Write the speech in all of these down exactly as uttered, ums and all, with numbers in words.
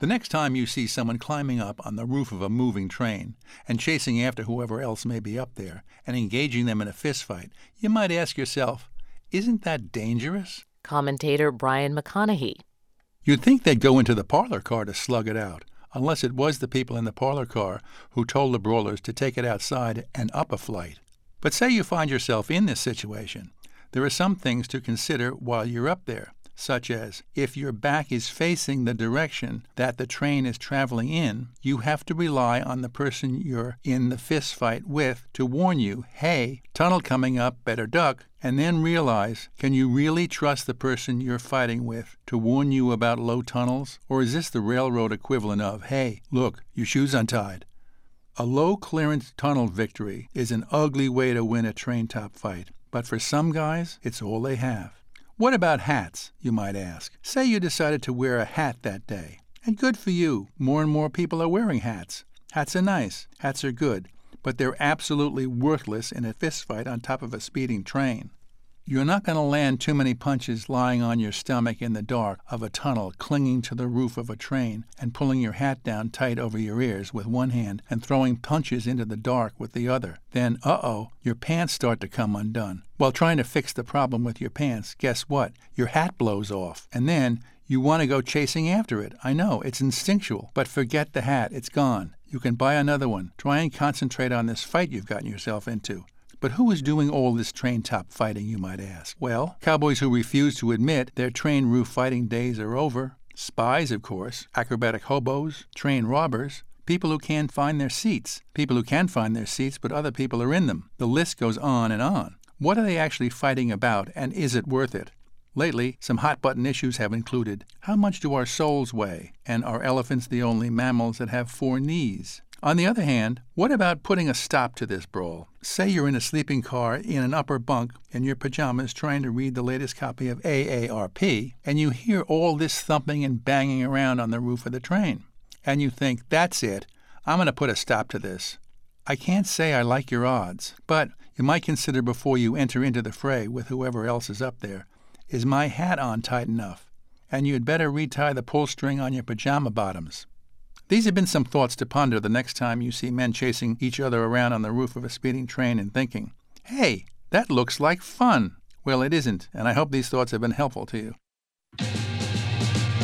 The next time you see someone climbing up on the roof of a moving train and chasing after whoever else may be up there and engaging them in a fistfight, you might ask yourself, isn't that dangerous? Commentator Brian McConaughey. You'd think they'd go into the parlor car to slug it out, unless it was the people in the parlor car who told the brawlers to take it outside and up a flight. But say you find yourself in this situation. There are some things to consider while you're up there, such as if your back is facing the direction that the train is traveling in, you have to rely on the person you're in the fist fight with to warn you, hey, tunnel coming up, better duck, and then realize, can you really trust the person you're fighting with to warn you about low tunnels? Or is this the railroad equivalent of, hey, look, your shoe's untied? A low-clearance tunnel victory is an ugly way to win a train top fight, but for some guys, it's all they have. What about hats, you might ask? Say you decided to wear a hat that day. And good for you. More and more people are wearing hats. Hats are nice. Hats are good. But they're absolutely worthless in a fistfight on top of a speeding train. You're not going to land too many punches lying on your stomach in the dark of a tunnel, clinging to the roof of a train and pulling your hat down tight over your ears with one hand and throwing punches into the dark with the other. Then, uh-oh, your pants start to come undone. While trying to fix the problem with your pants, guess what? Your hat blows off. And then you want to go chasing after it. I know, it's instinctual, but forget the hat. It's gone. You can buy another one. Try and concentrate on this fight you've gotten yourself into. But who is doing all this train top fighting, you might ask? Well, cowboys who refuse to admit their train roof fighting days are over. Spies, of course. Acrobatic hobos. Train robbers. People who can't find their seats. People who can find their seats, but other people are in them. The list goes on and on. What are they actually fighting about, and is it worth it? Lately, some hot-button issues have included, how much do our souls weigh, and are elephants the only mammals that have four knees? On the other hand, what about putting a stop to this brawl? Say you're in a sleeping car in an upper bunk in your pajamas trying to read the latest copy of A A R P, and you hear all this thumping and banging around on the roof of the train. And you think, that's it, I'm going to put a stop to this. I can't say I like your odds, but you might consider before you enter into the fray with whoever else is up there, is my hat on tight enough? And you'd better retie the pull string on your pajama bottoms. These have been some thoughts to ponder the next time you see men chasing each other around on the roof of a speeding train and thinking, hey, that looks like fun. Well, it isn't, and I hope these thoughts have been helpful to you.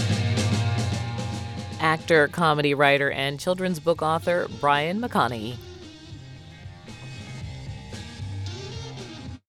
Actor, comedy writer, and children's book author Brian McConaughey.